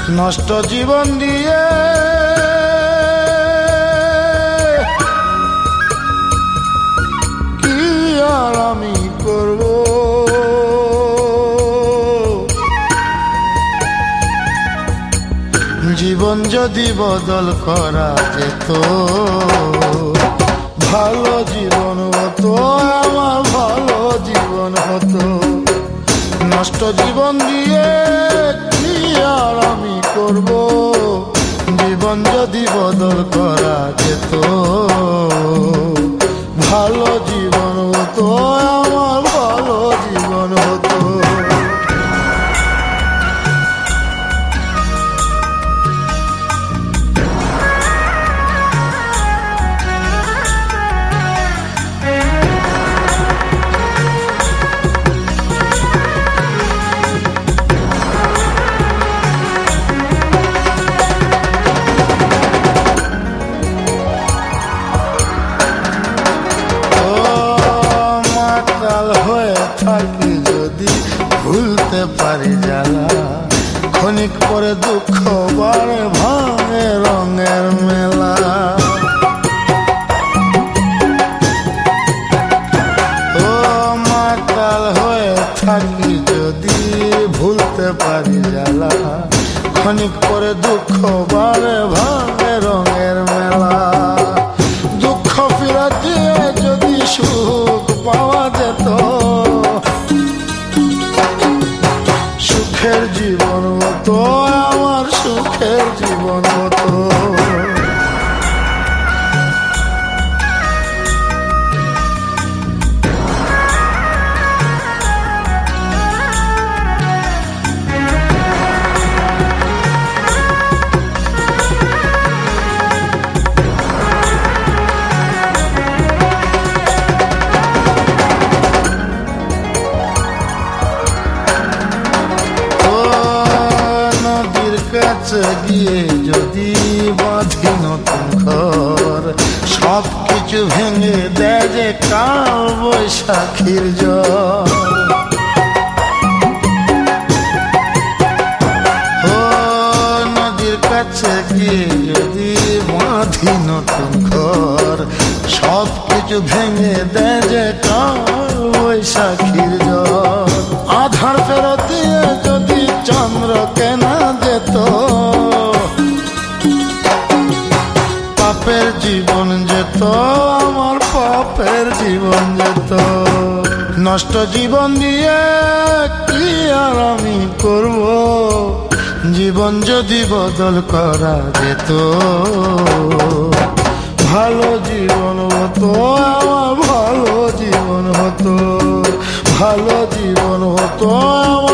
নষ্ট জীবন দিয়ে কি আর আমি করব, জীবন যদি বদল করা যেত, ভালো জীবন হতো, আমার ভালো জীবন হতো। নষ্ট জীবন দিয়ে কি আর আমি করব, জীবন যদি বদল করা যেত, ভালো জীবন হতো, আমার ভালো জীবন হতো। থাকি যদি ভুলতে পারি জ্বালা, ক্ষণিক পরে দুঃখ বাড়ে ভাঙে রঙের মেলা। ও মাতাল হয়ে থাকি যদি ভুলতে পারি জ্বালা, ক্ষণিক পরে দুঃখ বাড়ে ভাঙে রঙের মেলা। দুঃখ ফিরা দিয়ে যদি সুখ পাওয়া যেত, সুখের জীবন হতো, আমার সুখের জীবন হতো। কাছে গিয়ে যদি বাঁধি নতুন ঘর, সব কিছু ভেঙে দেয় যে কাল বৈশাখীর জ্বর। ও নদীর কাছে গিয়ে যদি বাঁধি নতুন ঘর, সব কিছু ভেঙে দেয় যে কাল বৈশাখীর জ্বর। আধার ফেরত দিয়ে যদি চন্দ্র কেনা যেত, পাপের জীবন যেত, আমার পাপের জীবন যেত। নষ্ট জীবন দিয়ে কি আর আমি করব, জীবন যদি বদল করা যেত, ভালো জীবন হতো, আমার ভালো জীবন হতো, ভালো জীবন হতো।